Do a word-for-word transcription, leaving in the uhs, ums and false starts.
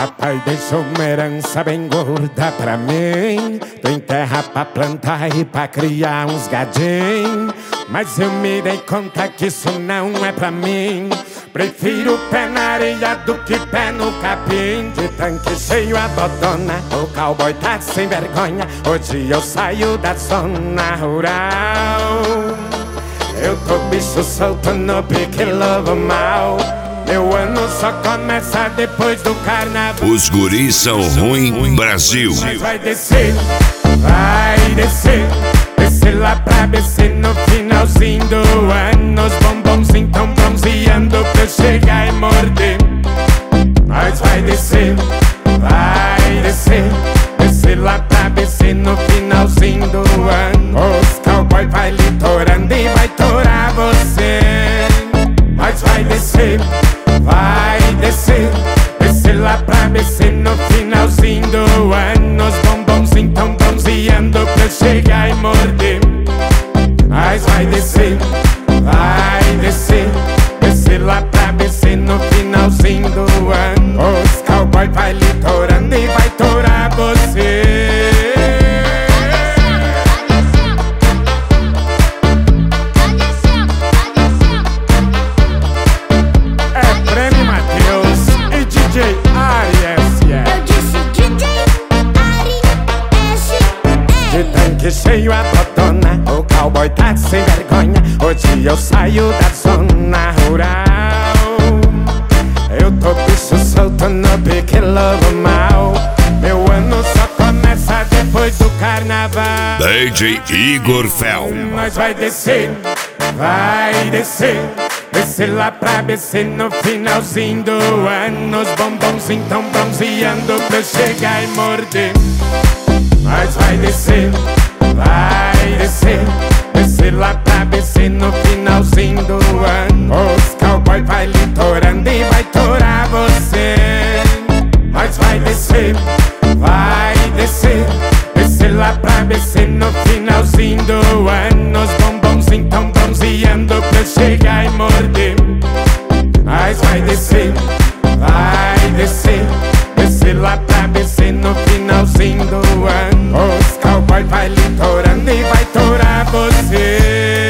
Papai deixou uma herança bem gorda pra mim. Tem terra pra plantar e pra criar uns gadinhos. Mas eu me dei conta que isso não é pra mim. Prefiro pé na areia do que pé no capim. De tanque cheio a bodona, o cowboy tá sem vergonha. Hoje eu saio da zona rural. Eu tô bicho solto no pique lobo mal. Meu ano só começa depois do carnaval. Os guris são ruim, Brasil. Mas vai descer, vai descer. Descer lá pra B C no finalzinho do ano. Os bombons então bronzeando pra eu chegar e morder. Mas vai descer, vai descer. Descer lá pra B C no finalzinho do ano. Os cowboy vai litorando e vai torar você. Mas vai descer, vai descer. Descer lá pra B C no finalzinho do ano. Os bombons então bronzeando pra eu chegar e morder. Mas vai descer, vai descer. Descer lá pra B C no finalzinho do ano. Os cowboy vai litorando e vai torar você. Que cheio a botona, o cowboy tá sem vergonha. Hoje eu saio da zona rural. Eu tô bicho solto no pique lobo mal. Meu ano só começa depois do carnaval. D J Igor Fel. Nós vai descer, vai descer. Descer lá pra B C no finalzinho do ano. Os bombons então bronzeando pra eu chegar e morder. Mas vai descer, vai descer. Descer lá pra B C no finalzinho do ano. Os cowboy vai litorando e vai torar você. Mas vai descer, vai descer. Descer lá pra B C no finalzinho do ano. Os bombons então bronzeando pra eu chegar e morder. Mas vai descer, vai descer. Descer lá pra B C no finalzinho do ano. Os cowboy vai litorando e vai torar você.